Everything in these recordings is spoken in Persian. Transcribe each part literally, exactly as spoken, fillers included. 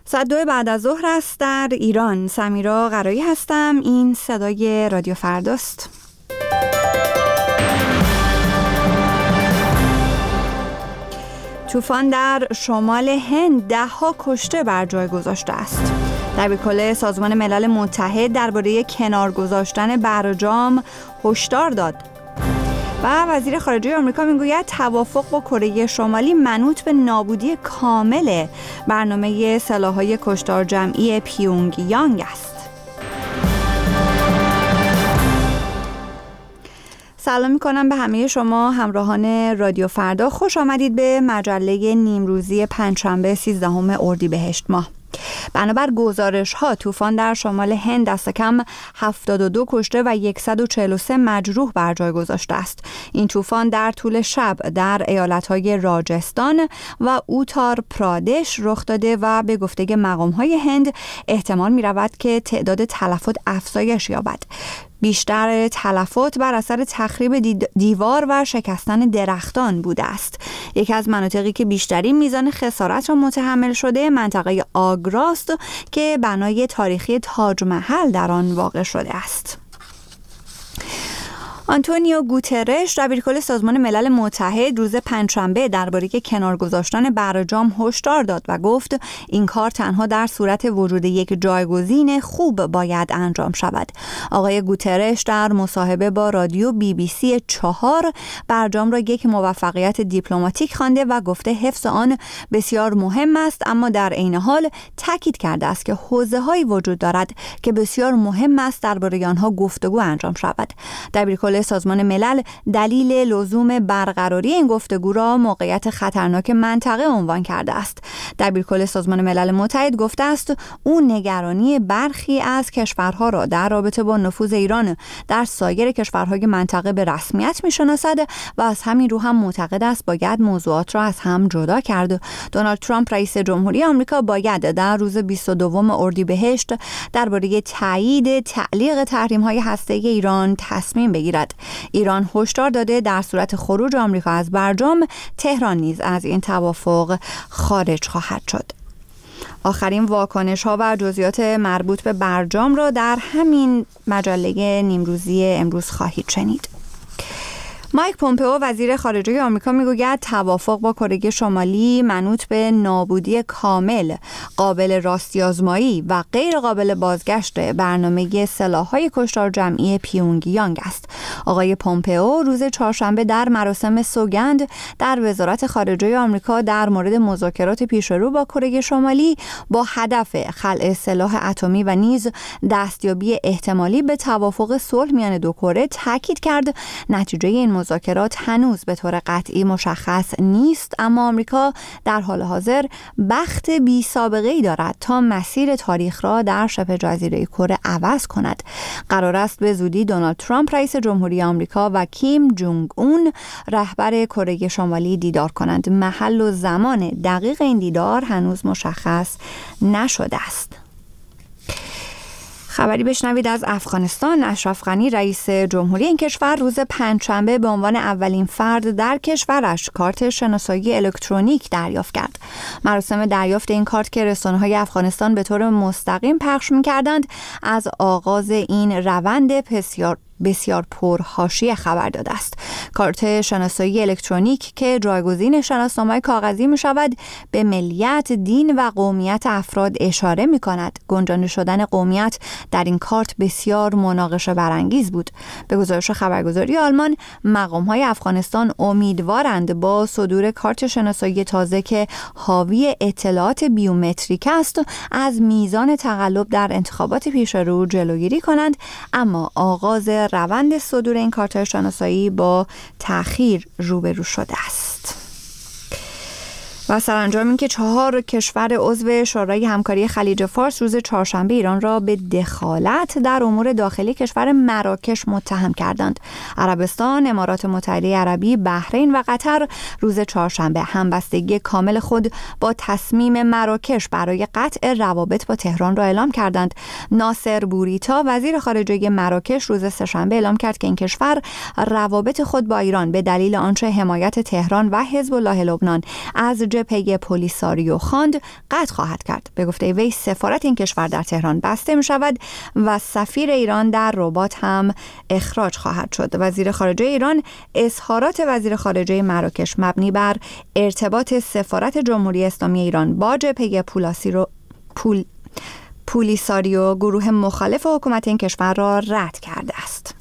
ساعت دو بعد از ظهر است در ایران. سمیرا قرایی هستم. این صدای رادیو فرداست. طوفان در شمال هند ده ها کشته بر جای گذاشته است. دبیرکل سازمان ملل متحد درباره کنار گذاشتن برجام هشدار داد. و وزیر خارجه آمریکا میگوید توافق با کره شمالی منوط به نابودی کامل برنامه سلاح‌های کشتار جمعی پیونگ یانگ است. سلام میکنم به همه شما همراهان رادیو فردا. خوش آمدید به مجله نیمروزی پنجشنبه سیزدهم اردیبهشت ماه. بنابر گزارش ها طوفان در شمال هند دست کم هفتاد و دو کشته و صد و چهل و سه مجروح بر جای گذاشته است. این طوفان در طول شب در ایالت‌های راجستان و اوتار پرادش رخ داده و به گفته مقام‌های هند احتمال می‌رود که تعداد تلفات افزایش یابد. بیشتر تلفات بر اثر تخریب دیوار و شکستن درختان بوده است. یکی از مناطقی که بیشترین میزان خسارت را متحمل شده منطقه آگراست که بنای تاریخی تاج محل در آن واقع شده است. آنتونیو گوترش دبیرکل سازمان ملل متحد روز پنجشنبه درباره کنار گذاشتن برجام هشدار داد و گفت این کار تنها در صورت وجود یک جایگزین خوب باید انجام شود. آقای گوترش در مصاحبه با رادیو بی بی سی چهار برجام را یک موفقیت دیپلماتیک خوانده و گفته حفظ آن بسیار مهم است، اما در عین حال تاکید کرده است که حوزه‌هایی وجود دارد که بسیار مهم است درباره آنها گفتگو انجام شود. دبیرکل سازمان ملل دلیل لزوم برقراری این گفتگو را موقعیت خطرناک منطقه عنوان کرده است. دبیرکل سازمان ملل متحد گفته است او نگرانی برخی از کشورها را در رابطه با نفوذ ایران در سایر کشورهای منطقه به رسمیت می‌شناسد و از همین رو هم معتقد است باید موضوعات را از هم جدا کرد. دونالد ترامپ رئیس جمهوری آمریکا باید در روز بیست و دوم اردیبهشت درباره تایید تعلیق تحریم‌های هسته‌ای ایران تصمیم بگیرد. ایران هشدار داده در صورت خروج آمریکا از برجام تهران نیز از این توافق خارج خواهد شد. آخرین واکنش ها و جزئیات مربوط به برجام را در همین مجله نیمروزی امروز خواهید شنید. مایک پومپئو وزیر خارجه آمریکا میگوید توافق با کره شمالی منوط به نابودی کامل، قابل راستی‌آزمایی و غیر قابل بازگشت برنامه سلاح‌های کشتار جمعی پیونگ یانگ است. آقای پومپئو روز چهارشنبه در مراسم سوگند در وزارت خارجه آمریکا در مورد مذاکرات پیشرو با کره شمالی با هدف خلع سلاح اتمی و نیز دستیابی احتمالی به توافق صلح میان دو کره تاکید کرد نتیجه این مذاکرات هنوز به طور قطعی مشخص نیست، اما آمریکا در حال حاضر بخت بی سابقه ای دارد تا مسیر تاریخ را در شبه جزیره کره عوض کند. قرار است به زودی دونالد ترامپ رئیس جمهوری آمریکا و کیم جونگ اون رهبر کره شمالی دیدار کنند. محل و زمان دقیق این دیدار هنوز مشخص نشده است. خبری بشنوید از افغانستان. اشرف غنی رئیس جمهوری این کشور روز پنجشنبه به عنوان اولین فرد در کشورش کارت شناسایی الکترونیک دریافت کرد. مراسم دریافت این کارت که رسانه‌های افغانستان به طور مستقیم پخش می‌کردند از آغاز این روند بسیار بسیار پرحاشیه خبر داده است. کارت شناسایی الکترونیک که جایگزین شناسنامه کاغذی می شود به ملیت، دین و قومیت افراد اشاره می کند. گنجانده شدن قومیت در این کارت بسیار مناقشه برانگیز بود. به گزارش خبرگزاری آلمان مقام‌های افغانستان امیدوارند با صدور کارت شناسایی تازه که حاوی اطلاعات بیومتریک است از میزان تقلب در انتخابات پیش رو جلوگیری کنند، اما آغاز روند صدور این کارت شناسایی با تأخیر روبرو شده است. و سرانجام این که چهار کشور عضو شورای همکاری خلیج فارس روز چهارشنبه ایران را به دخالت در امور داخلی کشور مراکش متهم کردند. عربستان، امارات متحده عربی، بحرین و قطر روز چهارشنبه همبستگی کامل خود با تصمیم مراکش برای قطع روابط با تهران را اعلام کردند. ناصر بوریتا وزیر خارجه مراکش روز سه‌شنبه اعلام کرد که این کشور روابط خود با ایران به دلیل آنچه حمایت تهران و حزب الله لبنان از پی پولیساریو خواند قطع خواهد کرد. به گفته وی سفارت این کشور در تهران بسته می شود و سفیر ایران در رباط هم اخراج خواهد شد. وزیر خارجه ایران اظهارات وزیر خارجه مراکش مبنی بر ارتباط سفارت جمهوری اسلامی ایران با جبهه پولاسیرو پول پولیساریو گروه مخالف حکومت این کشور را رد کرده است.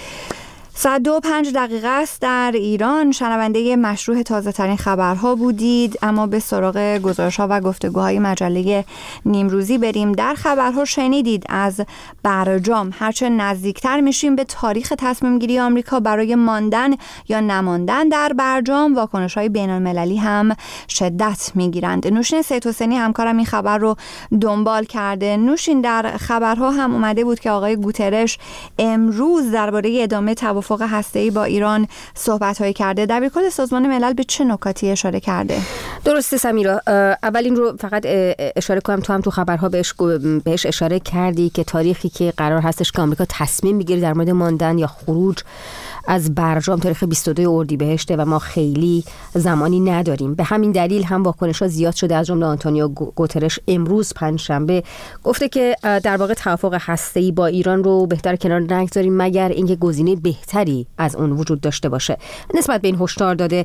ساعت دو و پنج دقیقه است در ایران. شنونده مشروع تازه ترین خبرها بودید، اما به سراغ گزارش‌ها و گفتگوهای مجله نیمروزی بریم. در خبرها شنیدید از برجام هرچه نزدیکتر میشیم به تاریخ تصمیم گیری آمریکا برای ماندن یا نماندن در برجام، واکنش‌های بین‌المللی هم شدت میگیرند. نوشین سیدحسینی همکارم این خبر رو دنبال کرده. نوشین، در خبرها هم اومده بود که آقای گوترش امروز درباره ادامه توافق توافق هسته‌ای با ایران صحبت‌هایی کرده. دبیرکل سازمان ملل به چه نکاتی اشاره کرده؟ درسته سمیرا، اول این رو فقط اشاره کنم، تو هم تو خبرها بهش بهش اشاره کردی که تاریخی که قرار هستش که آمریکا تصمیم بگیره در مورد ماندن یا خروج از برجام تاریخ بیست و دو اردیبهشت و ما خیلی زمانی نداریم. به همین دلیل هم واکنش‌ها زیاد شده. از جمله آنتونیو گوترش امروز پنجشنبه گفته که در واقع توافق هسته‌ای با ایران رو بهتر کنار نگذاریم مگر اینکه گزینه بهتری از اون وجود داشته باشه. نسبت به این هشدار داده.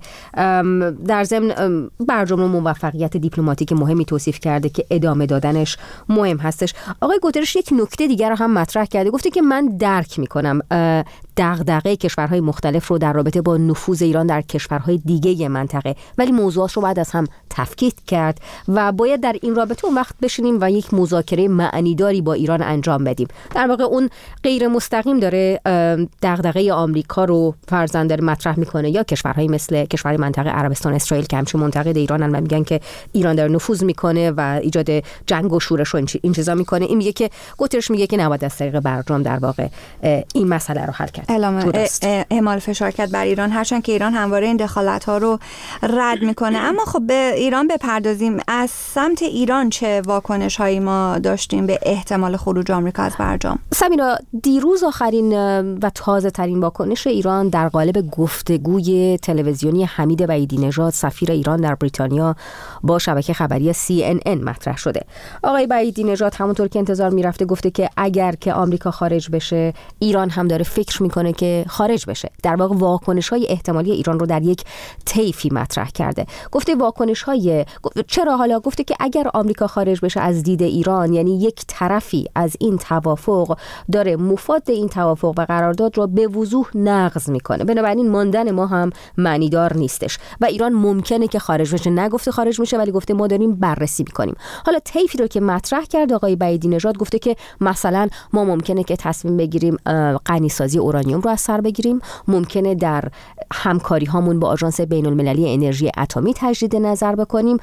در ضمن برجام رو موفقیت دیپلماتیک مهمی توصیف کرده که ادامه دادنش مهم هستش. آقای گوترش یک نکته دیگر رو هم مطرح کرده. گفته که من درک می‌کنم دغدغه کشورهای مختلف رو در رابطه با نفوذ ایران در کشورهای دیگه منطقه، ولی موضوعات رو باید از هم تفکیک کرد و باید در این رابطه اون وقت بشینیم و یک مذاکره معنیداری با ایران انجام بدیم. در واقع اون غیر مستقیم داره دغدغه آمریکا رو فرضاً داره مطرح میکنه، یا کشورهای مثل کشورهای منطقه عربستان، اسرائیل که همچنین منتقد ایرانن و میگن که ایران داره نفوذ میکنه و ایجاد جنگ و شورش و این چیزا میکنه. این میگه که گوترش میگه که نباید از طریق برجام در واقع این مسئله رو حل کرد. اعمال فشار کرد بر ایران، هرچند که ایران همواره این دخالت‌ها رو رد میکنه. اما خب به ایران بپردازیم. از سمت ایران چه واکنش‌هایی ما داشتیم به احتمال خروج آمریکا از برجام؟ سمیرا، دیروز آخرین و تازه ترین واکنش ایران در قالب گفتگوی تلویزیونی حمید وحیدی نژاد سفیر ایران در بریتانیا با شبکه خبری سی ان ان مطرح شده. آقای وحیدی نژاد همونطور که انتظار میرفته گفته که اگر که آمریکا خارج بشه، ایران هم داره فکر میکنه که خارج بشه. در واقع واکنش‌های احتمالی ایران رو در یک طیفی مطرح کرده. گفته واکنش‌های چرا حالا گفته که اگر آمریکا خارج بشه از دید ایران، یعنی یک طرفی از این توافق داره مفاد این توافق و قرارداد رو به وضوح نقض میکنه، بنابراین ماندن ما هم معنیدار نیستش و ایران ممکنه که خارج بشه. نگفته خارج میشه، ولی گفته ما داریم بررسی میکنیم. حالا طیفی رو که مطرح کرد آقای وحیدی نژاد گفته که مثلا ما ممکنه که تصمیم بگیریم غنیسازی اورانیوم رو از سر بگیریم، ممکنه در همکاری هامون با آژانس بین‌المللی انرژی اتمی تجدید نظر بکنیم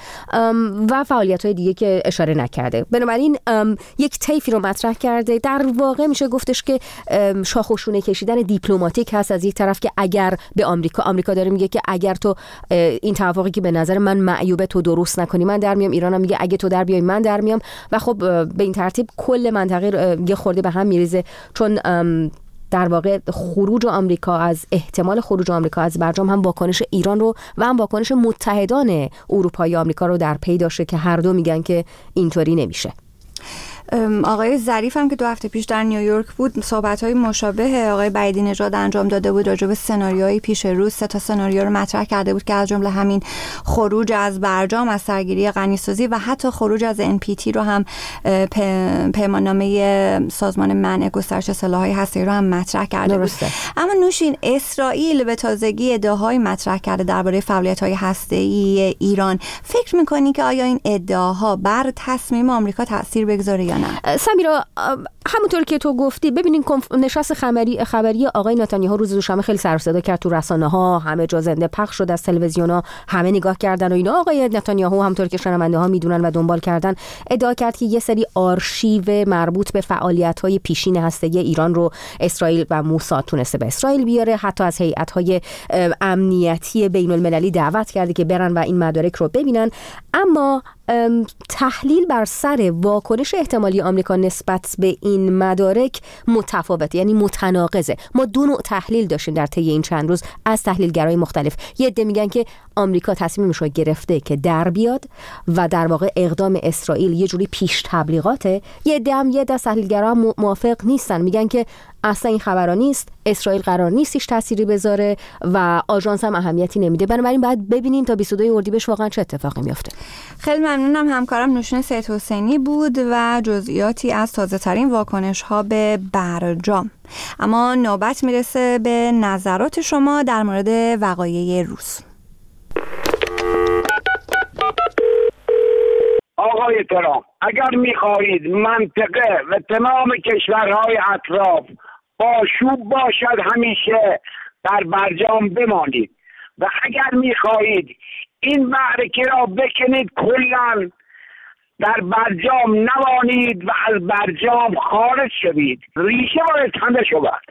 و فعالیت‌های دیگه که اشاره نکرده. بنابراین یک طیفی رو مطرح کرده. در واقع میشه گفتش که شاخ و شونه کشیدن دیپلماتیک هست از یک طرف که اگر به آمریکا آمریکا داره میگه که اگر تو این توافقی که به نظر من معیوبه تو درست نکنی من در میام، ایران هم میگه اگه تو در بیای من در میام و خب به این ترتیب کل منطقه یه خورده به هم میریزه، چون در واقع خروج آمریکا از احتمال خروج آمریکا از برجام هم واکنش ایران رو و هم واکنش متحدان اروپایی آمریکا رو در پی داشته که هر دو میگن که اینطوری نمیشه. آقای ظریف هم که دو هفته پیش در نیویورک بود صحبت‌های مشابه آقای وحیدی نژاد انجام داده بود راجع به سناریوهای پیش رو. سه تا سناریو رو مطرح کرده بود که از جمله همین خروج از برجام، از سرگیری غنیسازی و حتی خروج از ان پی تی رو هم پیماننامه سازمان منع گسترش سلاح‌های هسته‌ای رو هم مطرح کرده درسته. بود. اما نوشین، اسرائیل به تازگی ادعاهای مطرح کرده درباره فعالیت‌های هسته‌ای ایران. فکر می‌کنی که آیا این ادعاها بر تصمیم آمریکا تاثیر بگذاره یا نه؟ سمیرا، همونطور که تو گفتی، ببینین نشست خبری خبری آقای نتانیاهو روز دوشنبه خیلی سر و صدا کرد تو رسانه‌ها، همه جا زنده پخش شد، از تلویزیون‌ها همه نگاه کردن و اینا. آقای نتانیاهو همونطور که شنونده‌ها میدونن و دنبال کردن ادعا کرد که یه سری آرشیو مربوط به فعالیت‌های پیشین هسته‌ای ایران رو اسرائیل و موساد تونسته به اسرائیل بیاره، حتی از هیئت‌های امنیتی بین‌المللی دعوت کرده که برن و این مدارک رو ببینن. اما تحلیل بر سر واکنش احتمالی آمریکا نسبت به این مدارک متفاوته، یعنی متناقضه. ما دو نوع تحلیل داشتیم در طی این چند روز از تحلیلگرای مختلف. یه عده میگن که آمریکا تصمیمش رو گرفته که در بیاد و در واقع اقدام اسرائیل یه جوری پیش تبلیغاته. یه دم یه دست تحلیلگرا موافق نیستن، میگن که اصلا این خبرا نیست، اسرائیل قرار نیست هیچ تأثیری بذاره و آژانس هم اهمیتی نمیده. بنابراین باید ببینیم تا بیست و دو اردیبهشت واقعا چه اتفاقی میفته. خیلی ممنونم. همکارم نوشین سید حسینی بود و جزئیاتی از تازه ترین واکنش ها به برجام. اما نوبت میرسه به نظرات شما در مورد وقایع روز. آقای ترامپ، اگر میخواهید منطقه و تمام کشورهای اطراف آشوب باشد همیشه در برجام بمانید و اگر میخواهید این معرکه را بکنید کلاً در برجام نمانید و از برجام خارج شوید. ریشه باید کنده شود.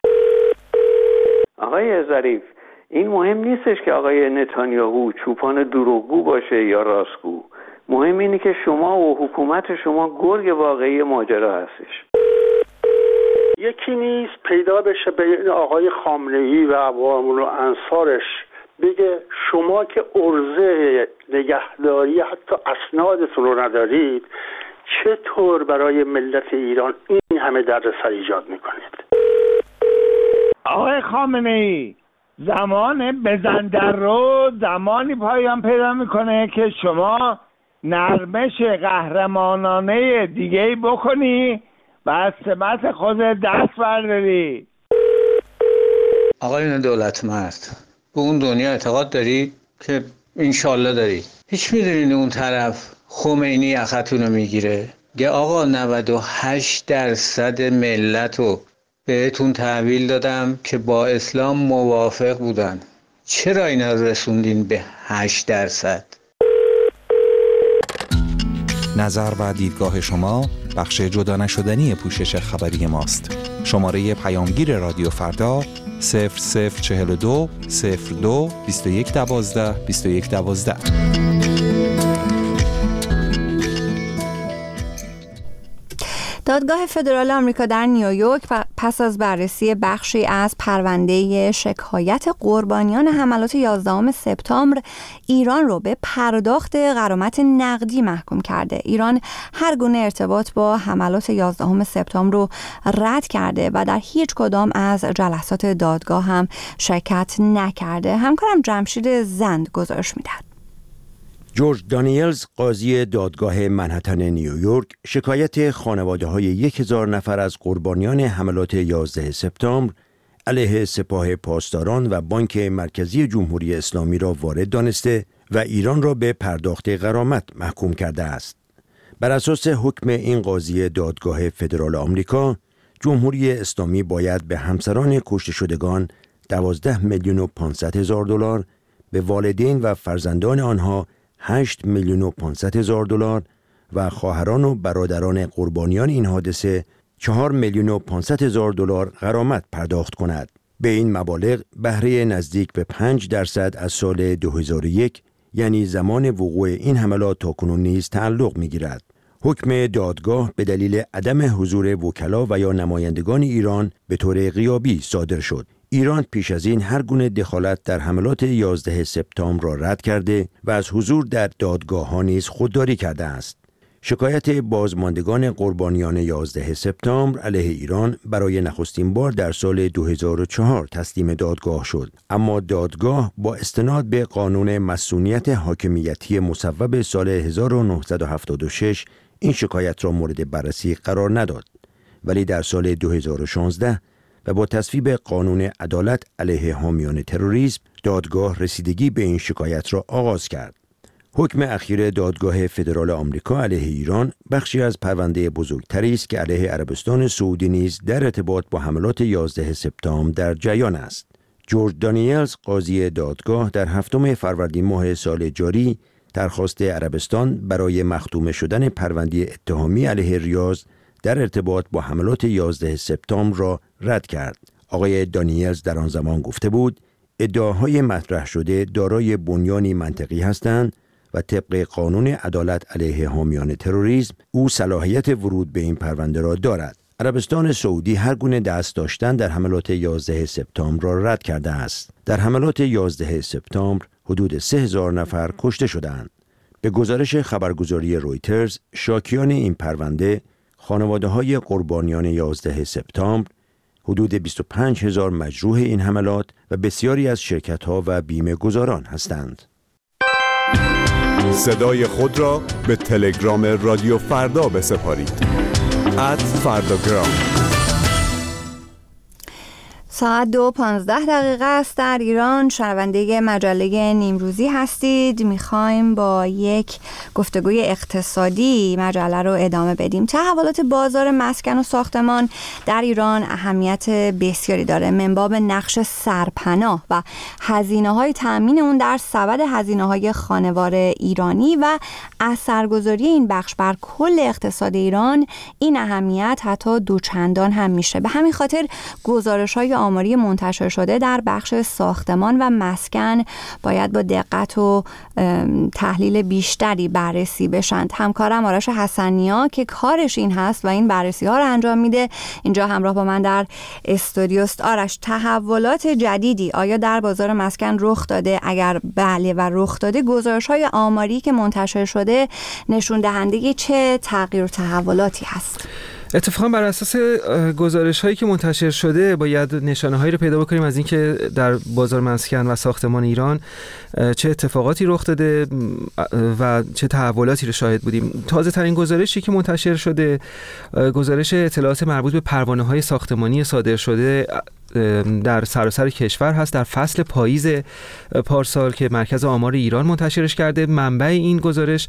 آقای ظریف، این مهم نیستش که آقای نتانیاهو چوپان دروغگو باشه یا راستگو. مهم اینه که شما و حکومت شما گرگ واقعی ماجرا هستش. یکی نیست پیدا بشه به آقای خامنه‌ای و عوام و انصارش بگه شما که عرضه نگهداری حتی اسنادتون رو ندارید، چطور برای ملت ایران این همه دردسر ایجاد میکنید؟ آقای خامنه‌ای، زمان بزن در رو زمانی پایان پیدا میکنه که شما نرمش قهرمانانه دیگه‌ای بکنی و از سمت خود دست برداری. آقایون دولتمرد، به اون دنیا اعتقاد داری که انشالله داری؟ هیچ میدونین اون طرف خمینی یختون رو میگیره گه آقا نود و هشت درصد ملت رو بهتون تحویل دادم که با اسلام موافق بودن، چرا اینا رو رسوندین به هشت درصد؟ نظر و دیدگاه شما بخش جدا نشدنی پوشش خبری ماست. شماره پیامگیر رادیو فردا صفر صفر چهل و دو صفر دو بیست و یک دوازده بیست و یک دوازده. دادگاه فدرال آمریکا در نیویورک پس از بررسی بخشی از پرونده شکایت قربانیان حملات یازدهم سپتامبر ایران رو به پرداخت غرامت نقدی محکوم کرده. ایران هر گونه ارتباط با حملات یازدهم سپتامبر رو رد کرده و در هیچ کدام از جلسات دادگاه هم شرکت نکرده. همکارم جمشید زند گزارش میدهد. جورج دانیلز، قاضی دادگاه منهتن نیویورک، شکایت خانواده‌های یک هزار نفر از قربانیان حملات یازده سپتامبر علیه سپاه پاسداران و بانک مرکزی جمهوری اسلامی را وارد دانسته و ایران را به پرداخت غرامت محکوم کرده است. بر اساس حکم این قاضی دادگاه فدرال آمریکا، جمهوری اسلامی باید به همسران کشته شدگان دوازده میلیون و پانصد هزار دلار، به والدین و فرزندان آنها هشت میلیون و پانصد هزار دلار و خواهران و برادران قربانیان این حادثه چهار میلیون و پانصد هزار دلار غرامت پرداخت کند. به این مبالغ بهره نزدیک به پنج درصد از سال دو هزار و یک، یعنی زمان وقوع این حملات تاکنون نیز تعلق می‌گیرد. حکم دادگاه به دلیل عدم حضور وکلا و یا نمایندگان ایران به طور غیابی صادر شد. ایران پیش از این هر گونه دخالت در حملات یازده سپتامبر را رد کرده و از حضور در دادگاه‌ها نیز خودداری کرده است. شکایت بازماندگان قربانیان یازده سپتامبر علیه ایران برای نخستین بار در سال دو هزار و چهار تسلیم دادگاه شد، اما دادگاه با استناد به قانون مصونیت حاکمیتی مصوب سال هزار و نهصد و هفتاد و شش این شکایت را مورد بررسی قرار نداد، ولی در سال دو هزار و شانزده و با تصویب قانون عدالت علیه حامیان تروریسم دادگاه رسیدگی به این شکایت را آغاز کرد. حکم اخیر دادگاه فدرال آمریکا علیه ایران بخشی از پرونده بزرگتری است که علیه عربستان سعودی نیز در ارتباط با حملات یازده سپتامبر در جریان است. جورج دانیلز، قاضی دادگاه، در هفتم فروردین ماه سال جاری درخواست عربستان برای مختوم شدن پرونده اتهامی علیه ریاض در ارتباط با حملات یازده سپتامبر را رد کرد. آقای دانیلز در آن زمان گفته بود ادعاهای مطرح شده دارای بنیانی منطقی هستند و طبق قانون عدالت علیه حامیان تروریسم او صلاحیت ورود به این پرونده را دارد. عربستان سعودی هر گونه دست داشتن در حملات یازده سپتامبر را رد کرده است. در حملات یازده سپتامبر حدود سه هزار نفر کشته شدند. به گزارش خبرگزاری رویترز، شاکیان این پرونده خانواده‌های قربانیان یازده سپتامبر، حدود بیست و پنج هزار مجروح این حملات و بسیاری از شرکت‌ها و بیمه گذاران هستند. صدای خود را به تلگرام رادیو فردا بسپارید. ات فرداگرام. ساعت دو پانزده دقیقه است در ایران. شنونده مجله نیمروزی هستید. میخوایم با یک گفتگوی اقتصادی مجله رو ادامه بدیم. تحولات بازار مسکن و ساختمان در ایران اهمیت بسیاری داره. من باب نقش سرپناه و هزینه‌های تأمین اون در سبد هزینه‌های خانوار ایرانی و اثرگذاری این بخش بر کل اقتصاد ایران، این اهمیت حتی دوچندان هم میشه. به همین خاطر گزارش‌های آماری منتشر شده در بخش ساختمان و مسکن باید با دقت و تحلیل بیشتری بررسی بشن. همکارم آرش حسنیا که کارش این هست و این بررسی ها رو انجام میده اینجا همراه با من در استودیو است. آرش، تحولات جدیدی آیا در بازار مسکن رخ داده؟ اگر بله و رخ داده، گزارش های آماری که منتشر شده نشون دهنده چه تغییر و تحولاتی هست؟ اتفاقا بر اساس گزارش هایی که منتشر شده باید نشانه هایی رو پیدا بکنیم از اینکه در بازار مسکن و ساختمان ایران چه اتفاقاتی رخ داده و چه تحولاتی رو شاهد بودیم. تازه ترین گزارشی که منتشر شده گزارش اطلاعات مربوط به پروانه های ساختمانی صادر شده در سراسر کشور هست در فصل پاییز پارسال که مرکز آمار ایران منتشرش کرده. منبع این گزارش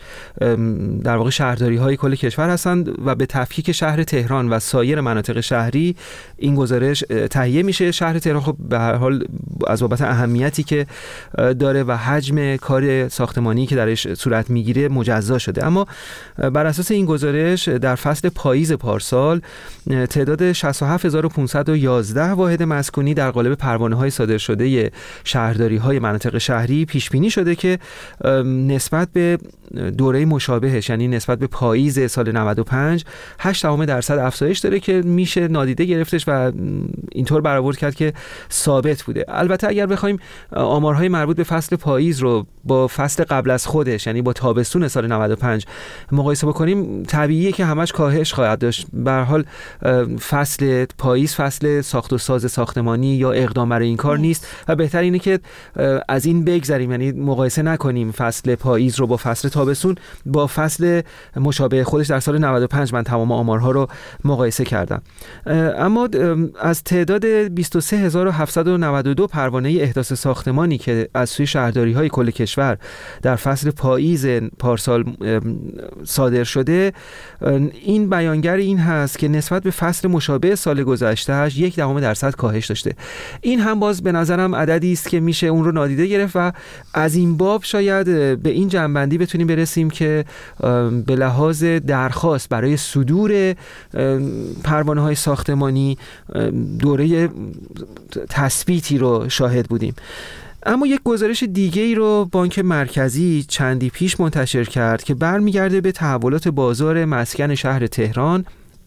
در واقع شهرداری های کل کشور هستند و به تفکیک شهر تهران و سایر مناطق شهری این گزارش تهیه میشه. شهر تهران خب به هر حال از بابت اهمیتی که داره و حجم کار ساختمانی که درش صورت میگیره مجزا شده. اما بر اساس این گزارش در فصل پاییز پارسال تعداد شصت و هفت هزار و پانصد و یازده واحد مسکونی در قالب پروانه‌های صادر شده شهرداری‌های مناطق شهری پیش بینی شده که نسبت به دوره مشابهش، یعنی نسبت به پاییز سال نود و پنج، هشت درصد افزایش داره که میشه نادیده گرفتش و اینطور برآورد کرد که ثابت بوده. البته اگر بخوایم آمارهای مربوط به فصل پاییز رو با فصل قبل از خودش، یعنی با تابستون سال نود و پنج مقایسه بکنیم، طبیعیه که همش کاهش خواهد داشت. به هر حال فصل پاییز فصل ساخت و ساز ساختمانی یا اقدام برای این کار نیست و بهتر اینه که از این بگذریم، یعنی مقایسه نکنیم فصل پاییز رو با فصل تابستون. با فصل مشابه خودش در سال نود و پنج من تمام آمارها رو مقایسه کردم. اما از تعداد بیست و سه هزار و هفتصد و نود و دو پروانه احداث ساختمانی که از سوی شهرداری‌های کل کشور در فصل پاییز پارسال صادر شده، این بیانگر این هست که نسبت به فصل مشابه سال گذشتهش یک دهم درصد کاهش داشته. این هم باز به نظرم عددی است که میشه اون رو نادیده گرفت و از این باب شاید به این جنبندی بتونیم برسیم که به لحاظ درخواست برای صدور پروانه های ساختمانی دوره تثبیتی رو شاهد بودیم. اما یک گزارش دیگه ای رو بانک مرکزی چندی پیش منتشر کرد که برمیگرده به تحولات بازار مسکن شهر تهران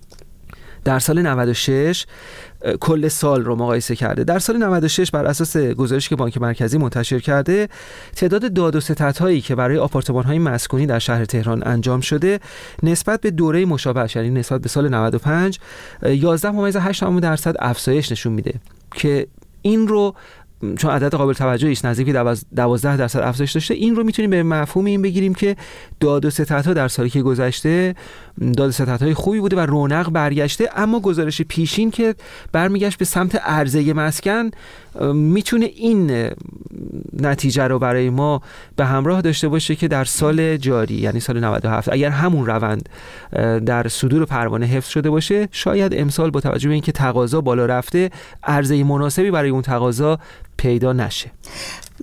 در سال نود و شش. کل سال رو مقایسه کرده. در سال نود و شش بر اساس گزارشی که بانک مرکزی منتشر کرده، تعداد داد و ستدهایی که برای آپارتمان‌های مسکونی در شهر تهران انجام شده نسبت به دوره مشابه، یعنی نسبت به سال نود و پنج، یازده ممیز هشت درصد افزایش نشون میده که این رو، چون عدد قابل توجهی است، نزدیک دوازده درصد افزایش داشته، این رو میتونیم به مفهوم این بگیریم که داد و ستدها در سالی که گذشته داد و ستدهای خوبی بوده و رونق برگشته. اما گزارش پیشین که برمیگشت به سمت عرضه مسکن میتونه این نتیجه رو برای ما به همراه داشته باشه که در سال جاری، یعنی سال نود و هفت، اگر همون روند در صدور پروانه حفظ شده باشه، شاید امسال با توجه به اینکه تقاضا بالا رفته، عرضه مناسبی برای اون تقاضا پیدا نشه.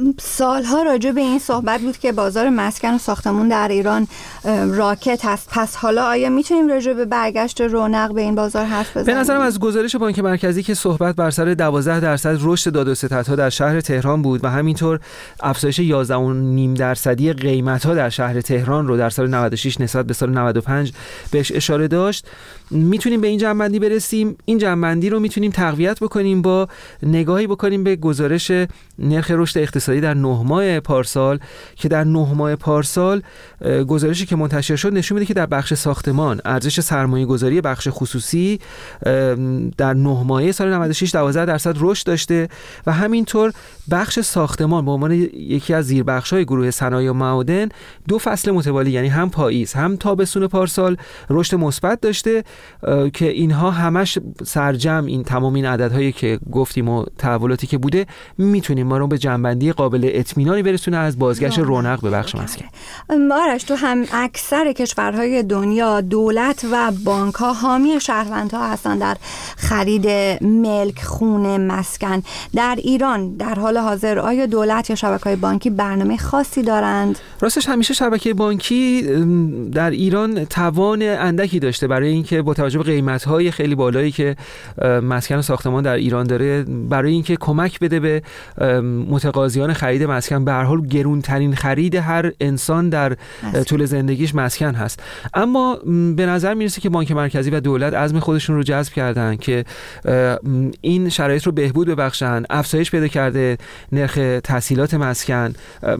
سالها راجع به این صحبت بود که بازار مسکن و ساختمون در ایران راکت هست. پس حالا آیا میتونیم راجع به برگشت رونق به این بازار حرف بزنیم؟ به نظرم از گزارش بانک مرکزی که صحبت بر سر دوازده درصد رشد داد و ستدها در شهر تهران بود و همینطور افزایش یازده و نیم درصدی قیمت‌ها در شهر تهران رو در سال نود و شش نسبت به سال نود و پنج بهش اشاره داشت، میتونیم به این جمع‌بندی برسیم. این جمع‌بندی رو میتونیم تقویت بکنیم با نگاهی بکنیم به گزارش نرخ رشد اقتصادی در نه ماه پارسال که در نه ماه پارسال گزارشی که منتشر شد نشون میده که در بخش ساختمان ارزش سرمایه‌گذاری بخش خصوصی در نه ماهه سال نود و شش دوازده درصد رشد داشته و همینطور بخش ساختمان به عنوان یکی از زیربخش‌های گروه صنایع و معادن دو فصل متوالی، یعنی هم پاییز هم تابستون پارسال رشد مثبت داشته که اینها همش سرجم این تمام این عددهایی که گفتیم و تحولاتی که بوده میتونیم ما رو به جنبندی قابل اطمینانی برسونه از بازگشت رونق به بخش مسکن. آرش، تو هم اکثر کشورهای دنیا دولت و بانک‌ها حامی شهروندها هستن در خرید ملک، خونه، مسکن. در ایران در حال حاضر آیا دولت یا شبکه‌های بانکی برنامه خاصی دارند؟ راستش همیشه شبکه بانکی در ایران توان اندکی داشته برای اینکه با توجه به قیمت‌های خیلی بالایی که مسکن و ساختمان در ایران داره، برای اینکه کمک بده به متقاضیان خرید مسکن. به هر حال گرونترین خرید هر انسان در طول زندگیش مسکن هست. اما به نظر میرسه که بانک مرکزی و دولت عزم خودشون رو جذب کردن که این شرایط رو بهبود ببخشن. افزایش پیدا کرده نرخ تسهیلات مسکن،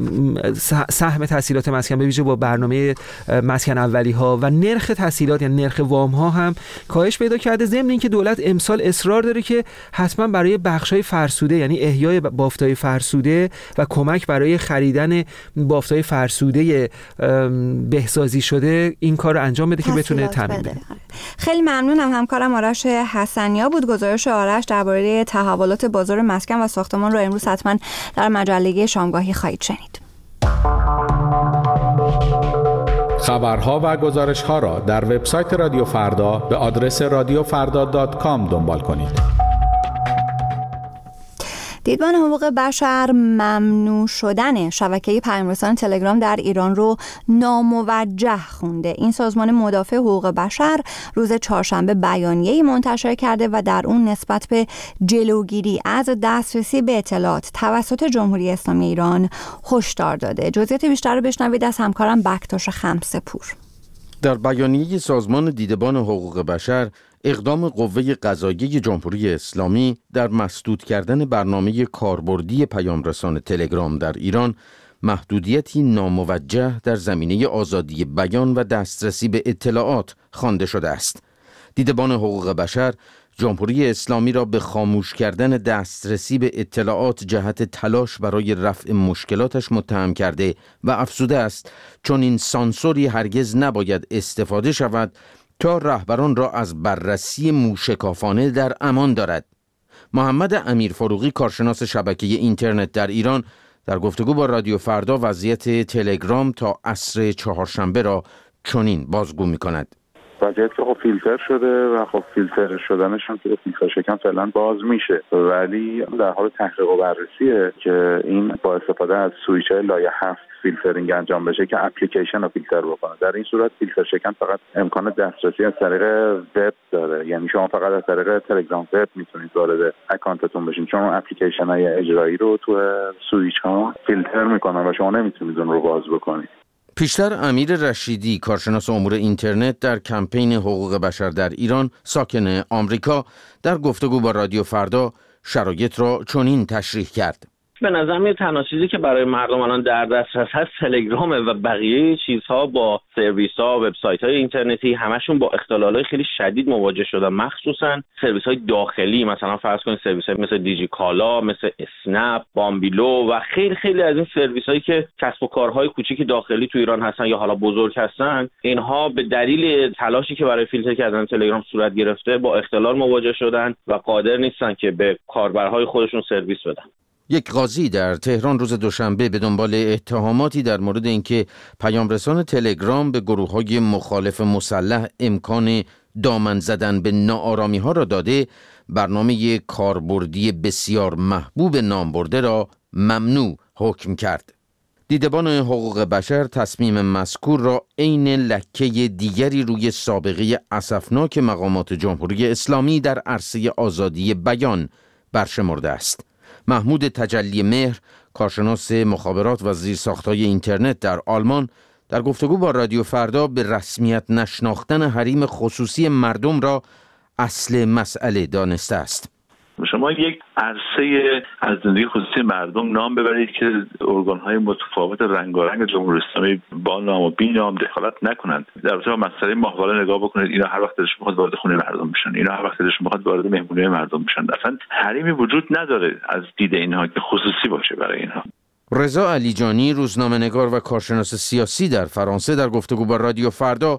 سهم تسهیلات مسکن به ویژه با برنامه مسکن اولی ها و نرخ تسهیلات یعنی نرخ وام ها هم کاهش پیدا کرده. ضمن اینکه دولت امسال اصرار داره که حتما برای بخش‌های فرسوده یعنی احیای بافت‌های فرسوده و کمک برای خریدن بافت‌های فرسوده بهسازی شده این کار رو انجام بده که بتونه تامین بده. خیلی ممنونم. همکارم آرش حسنیا بود. گزارش آرش درباره تحولات بازار مسکن و ساختمان رو امروز حتما در مجله شامگاهی خواهید شنید. خبرها و گزارش‌ها را در وبسایت رادیو فردا به آدرس رادیو فردا دات کام دنبال کنید. دیدبان حقوق بشر ممنوع شدن شبکه پیام‌رسان تلگرام در ایران رو ناموجه خونده. این سازمان مدافع حقوق بشر روز چهارشنبه بیانیه‌ای منتشر کرده و در اون نسبت به جلوگیری از دسترسی به اطلاعات توسط جمهوری اسلامی ایران هشدار داده. جزئیات بیشتر رو بشنوید از همکارم بکتاش خمسه‌پور. در بیانیه سازمان دیدبان حقوق بشر، اقدام قوه قضاییه جمهوری اسلامی در مسدود کردن برنامه کاربردی پیامرسان تلگرام در ایران محدودیتی ناموجه در زمینه آزادی بیان و دسترسی به اطلاعات خوانده شده است. دیدبان حقوق بشر جمهوری اسلامی را به خاموش کردن دسترسی به اطلاعات جهت تلاش برای رفع مشکلاتش متهم کرده و افزوده است چون این سانسوری هرگز نباید استفاده شود تا رهبران را از بررسی موشکافانه در امان دارد. محمد امیرفروغی، کارشناس شبکه اینترنت در ایران، در گفتگو با رادیو فردا وضعیت تلگرام تا عصر چهارشنبه را چنین بازگو می‌کند. وضعیت که خب فیلتر شده و خب فیلتر شدنش هم که فیلتر شکن فعلا باز میشه، ولی در حال تحقیق و بررسیه که این با استفاده از سویچ های لایه هفت فیلترینگ انجام بشه که اپلیکیشن رو فیلتر بکنه. در این صورت فیلتر شکن فقط امکان دسترسی از طریق وب داره، یعنی شما فقط از طریق تلگرام وب میتونید وارد اکانتتون بشین، چون اپلیکیشن های اجرایی رو تو سویچ ها فیلتر میکنن و شما نمیتونید اون رو باز بکنید. پیشتر امیر رشیدی، کارشناس امور اینترنت در کمپین حقوق بشر در ایران، ساکن آمریکا، در گفتگو با رادیو فردا شرایط را چنین تشریح کرد. به نظر میاد تنها چیزی که برای مردم الان در دسترس هست تلگرامه و بقیه چیزها با سرویس‌ها و وبسایت‌های اینترنتی همشون با اختلالات خیلی شدید مواجه شدن، مخصوصا سرویس‌های داخلی، مثلا فرض کنید سرویس‌های مثل دیجیکالا، مثل اسنپ، بامبیلو و خیلی خیلی از این سرویس‌هایی که کسب و کارهای کوچیک داخلی تو ایران هستن یا حالا بزرگ هستن، اینها به دلیل تلاشی که برای فیلتر کردن تلگرام صورت گرفته با اختلال مواجه شدن و قادر نیستن که به کاربرهای خودشون سرویس بدن. یک قاضی در تهران روز دوشنبه به دنبال اتهاماتی در مورد اینکه پیامرسان تلگرام به گروه‌های مخالف مسلح امکان دامن زدن به ناآرامی‌ها را داده، برنامه کاربردی بسیار محبوب نامبرده را ممنوع حکم کرد. دیدبان حقوق بشر تصمیم مذکور را عین لکه دیگری روی سابقه اسفناک مقامات جمهوری اسلامی در عرصه آزادی بیان برشمرده است. محمود تجلی مهر، کارشناس مخابرات و زیرساخت‌های اینترنت در آلمان، در گفتگو با رادیو فردا به رسمیت نشناختن حریم خصوصی مردم را اصل مسئله دانسته است. شما یک عرصه از زندگی خصوصی مردم نام ببرید که ارگان‌های متفاوت رنگارنگ جمهوری اسلامی با نام و بی نام دخالت نکنند. در رابطه با مسئله ماهواره نگاه بکنید، اینا هر وقت دلشون می‌خواد وارد خونه مردم بشن، اینا هر وقت دلشون می‌خواد وارد مهمونی مردم بشن. اصلا حریمی وجود نداره از دید اینها که خصوصی باشه برای اینها. رضا علیجانی، روزنامه‌نگار و کارشناس سیاسی در فرانسه، در گفتگو با رادیو فردا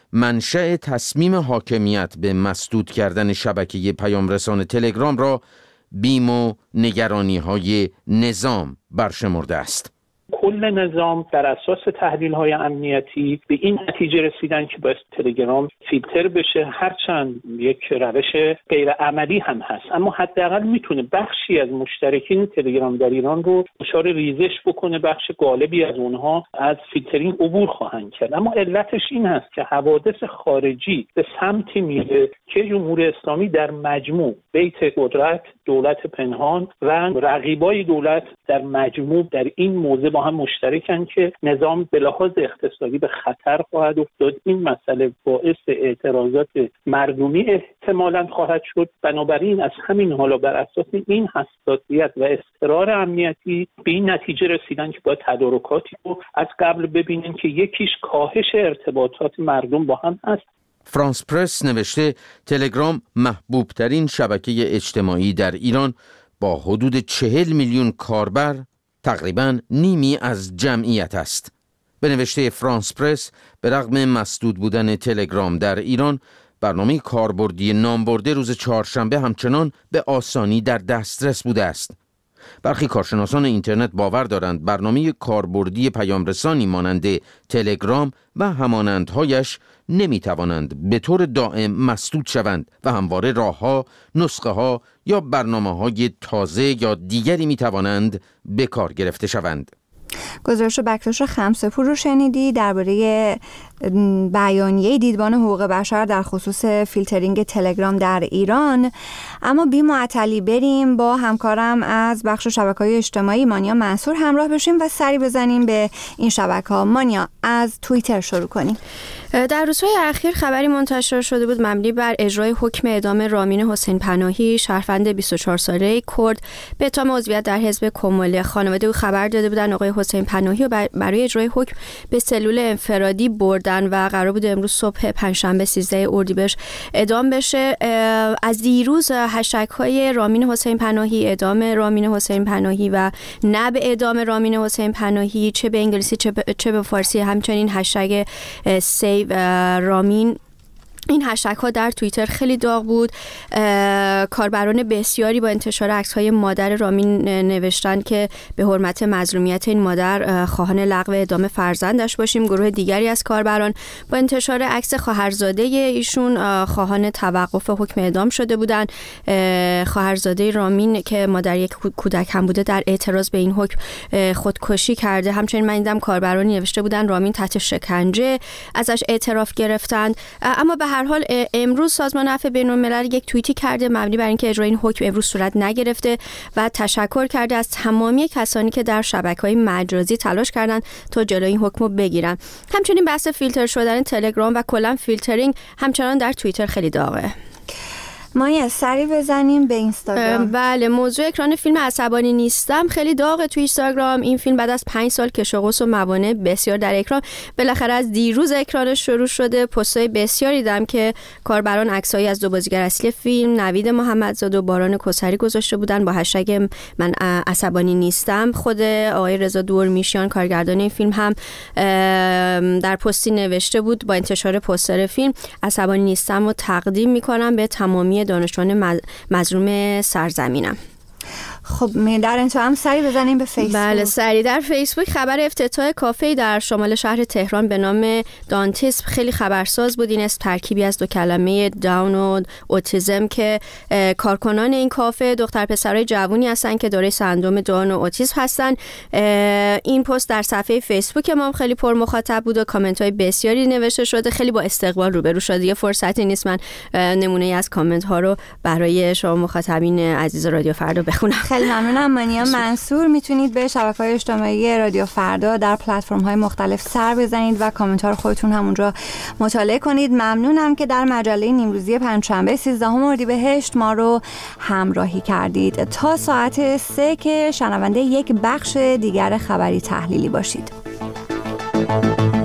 منشأ تصمیم حاکمیت به مسدود کردن شبکه پیامرسان تلگرام را بیم و نگرانی‌های نظام برشمرده است. کل نظام در اساس تحلیل‌های امنیتی به این نتیجه رسیدن که باید تلگرام فیلتر بشه، هرچند یک روش غیر عملی هم هست، اما حداقل میتونه بخشی از مشترکین تلگرام در ایران رو دچار ریزش بکنه، بخش غالبی از اونها از فیلترینگ عبور خواهند کرد. اما علتش این هست که حوادث خارجی به سمتی میره که جمهوری اسلامی در مجموع بیت قدرت، دولت پنهان و رقیبای دولت در مجموع در این موضوع با هم مشترکن که نظام به لحاظ اقتصادی به خطر خواهد افتاد. این مسئله باعث اعتراضات مردمی احتمالاً خواهد شد. بنابراین از همین حالا بر اساس این حساسیت و اصرار امنیتی به این نتیجه رسیدن که باید تدارکاتی رو از قبل ببینن که یکیش کاهش ارتباطات مردم با هم هست. فرانس پرس نوشته تلگرام محبوب ترین شبکه اجتماعی در ایران با حدود چهل میلیون کاربر تقریباً نیمی از جمعیت است. به نوشته فرانس پرس به رغم مسدود بودن تلگرام در ایران، برنامه کاربردی نامبرده روز چهارشنبه همچنان به آسانی در دسترس بوده است. برخی کارشناسان اینترنت باور دارند برنامه کاربردی پیامرسانی مانند تلگرام و همانندهایش نمیتوانند به طور دائم مسدود شوند و همواره راهها، نسخه ها یا برنامه های تازه یا دیگری میتوانند به کار گرفته شوند. گزارش بکتاش خمسه‌پور رو شنیدی درباره بیانیه دیدبان حقوق بشر در خصوص فیلترینگ تلگرام در ایران. اما بی معطلی بریم با همکارم از بخش شبکه‌های اجتماعی مانیا منصور همراه بشیم و سری بزنیم به این شبکه‌ها. مانیا، از توییتر شروع کنیم. در روزهای اخیر خبری منتشر شده بود مبنی بر اجرای حکم اعدام رامین حسین پناهی، شهروند بیست و چهار ساله کرد به اتهام عضویت در حزب کماله. خانواده او خبر داده بودن آقای حسین پناهی و برای اجرای حکم به سلول انفرادی بردن و قرار بود امروز صبح پنجشنبه سیزده اردیبهشت اعدام بشه. از دیروز هشتگ های رامین حسین پناهی، اعدام رامین حسین پناهی و نه به اعدام رامین حسین پناهی، چه به انگلیسی چه به, چه به فارسی، همچنین هشتگ سی رامین، این هشتگ ها در توییتر خیلی داغ بود. کاربران بسیاری با انتشار عکس های مادر رامین نوشتن که به حرمت مظلومیت این مادر خواهان لغو اعدام فرزندش باشیم. گروه دیگری از کاربران با انتشار عکس خواهرزاده ایشون خواهان توقف حکم اعدام شده بودن. خواهرزاده رامین که مادر یک کودک هم بوده در اعتراض به این حکم خودکشی کرده. همچنین من دیدم کاربرانی نوشته بودن رامین تحت شکنجه ازش اعتراف گرفتند. اما به هر حال امروز سازمان عفو بین‌الملل یک توییتی کرده مبنی بر اینکه اجرای این حکم امروز صورت نگرفته و تشکر کرده از تمامی کسانی که در شبکه‌های مجازی تلاش کردند تا جلوی این حکم رو بگیرن. همچنین بحث فیلتر شدن تلگرام و کلا فیلترینگ همچنان در توییتر خیلی داغه. ما یه سری بزنیم به اینستاگرام. بله، موضوع اکران فیلم عصبانی نیستم خیلی داغه تو اینستاگرام. این فیلم بعد از پنج سال کش و قوس و موانع بسیار در اکران بالاخره از دیروز اکرانش شروع شده. پست‌های بسیاری دیدم که کاربران عکسایی از دو بازیگر اصلی فیلم، نوید محمدزاده و باران کسری گذاشته بودن با هشتگ من عصبانی نیستم. خود آقای رضا دورمیشیان کارگردان این فیلم هم در پستی نوشته بود با انتشار پوستر فیلم عصبانی نیستم و تقدیم می‌کنم به تمامی دانشجویان مظلوم سرزمینم. خب در انتها هم سری بزنیم به فیسبوک. بله سری در فیسبوک خبر افتتاح کافه در شمال شهر تهران به نام دانتیسم خیلی خبرساز بود. این اسم ترکیبی از دو کلمه داون و اوتیسم که کارکنان این کافه دختر پسرای جوونی هستن که دارای سندروم داون و اوتیسم هستن. این پست در صفحه فیسبوک ما خیلی پر مخاطب بود و کامنت های بسیاری نوشته شده، خیلی با استقبال روبرو شده. یه فرصتی نیست من نمونه از کامنت ها رو برای شما مخاطبین عزیز رادیو فردا بخونم. خیلی ممنونم. منیا منصور. میتونید به شبکه‌های اجتماعی رادیو فردا در پلتفرم‌های مختلف سر بزنید و کامنت ها رو خودتون همونجا مطالعه کنید. ممنونم که در مجله نیمروزی پنجشنبه سیزدهم اردیبهشت ما رو همراهی کردید. تا ساعت سه که شنونده یک بخش دیگر خبری تحلیلی باشید.